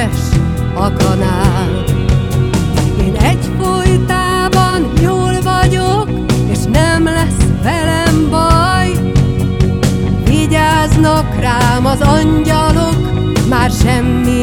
üres a kanál. Én egyfolytában jól vagyok, és nem lesz velem baj. Vigyáznak rám az angyalok, már semmi